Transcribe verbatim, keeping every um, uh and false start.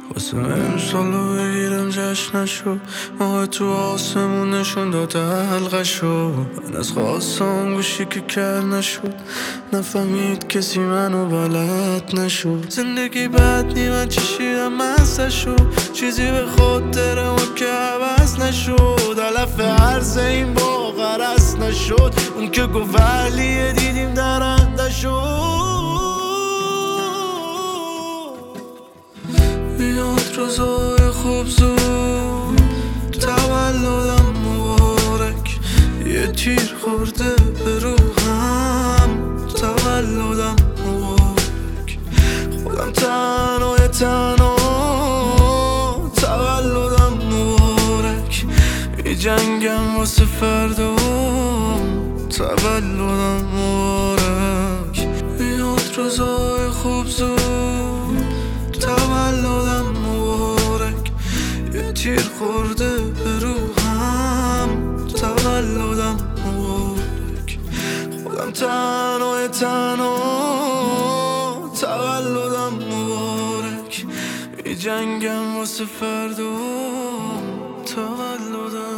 واسه امسالو بگیرم جشنشو، ماه تو آسمون نشون داده حلقشو. من از خواستم گوشی که کر نشد، نفهمید کسی منو بلد نشد. زندگی بد نی من چشیدم مستشو، چیزی به خاطرم که عوض نشد. علف عرض این با غرص نشد، اون که گفت ولیه دیدیم درنده شد. بیاد روزای خوب زود، تولدم مبارک. یه تیر خورده به روحم، تولدم مبارک. خودم تنهای تنها، تولدم مبارک. می جنگم واسه فردا، تولدم مبارک. بیاد روزای خوب زود، تولدم مبارک. یه تیر خورده به روحم، تولدم مبارک. خودم تنهای تنها، تولدم مبارک. می جنگم واسه فردا، تولدم